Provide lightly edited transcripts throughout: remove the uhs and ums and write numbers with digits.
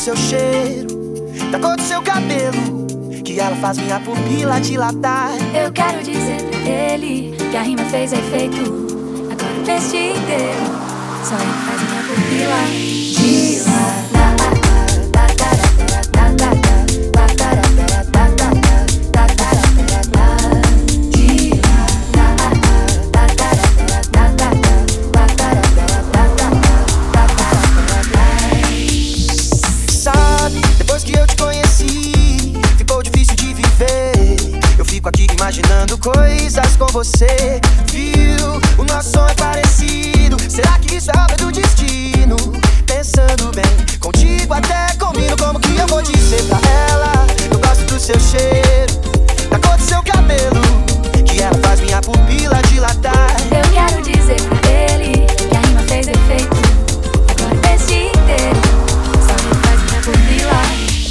seu cheiro, da cor do seu cabelo, que ela faz minha pupila dilatar. Eu quero dizer pra ele que a rima fez efeito. Agora o texto inteiro só ele faz minha pupila dilatar. Depois que eu te conheci, ficou difícil de viver. Eu fico aqui imaginando coisas com você. Viu? O nosso som é parecido. Será que isso é obra do destino? Pensando bem, contigo até combino. Como que eu vou dizer pra ela? Eu gosto do seu cheiro, da cor do seu cabelo, que ela faz minha pupila dilatar. Eu quero dizer pra ele que a rima fez efeito. Agora desse inteiro só ele faz minha pupila.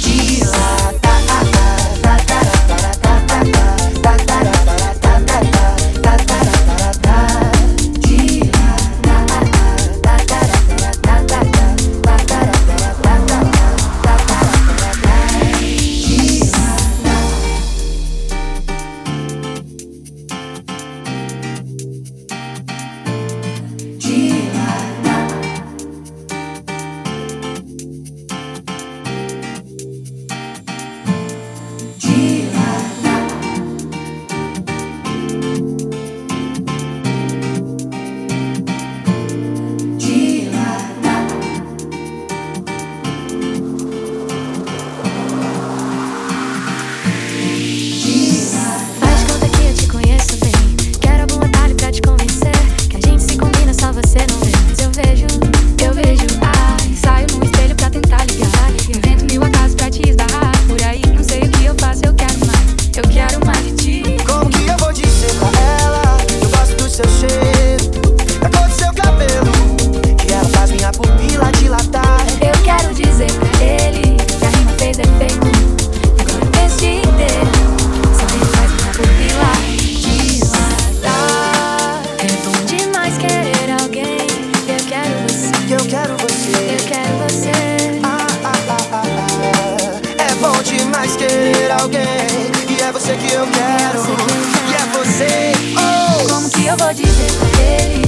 Eu quero você, eu quero você. É bom demais querer alguém, e é você que eu quero, e é você. Como que eu vou dizer pra ele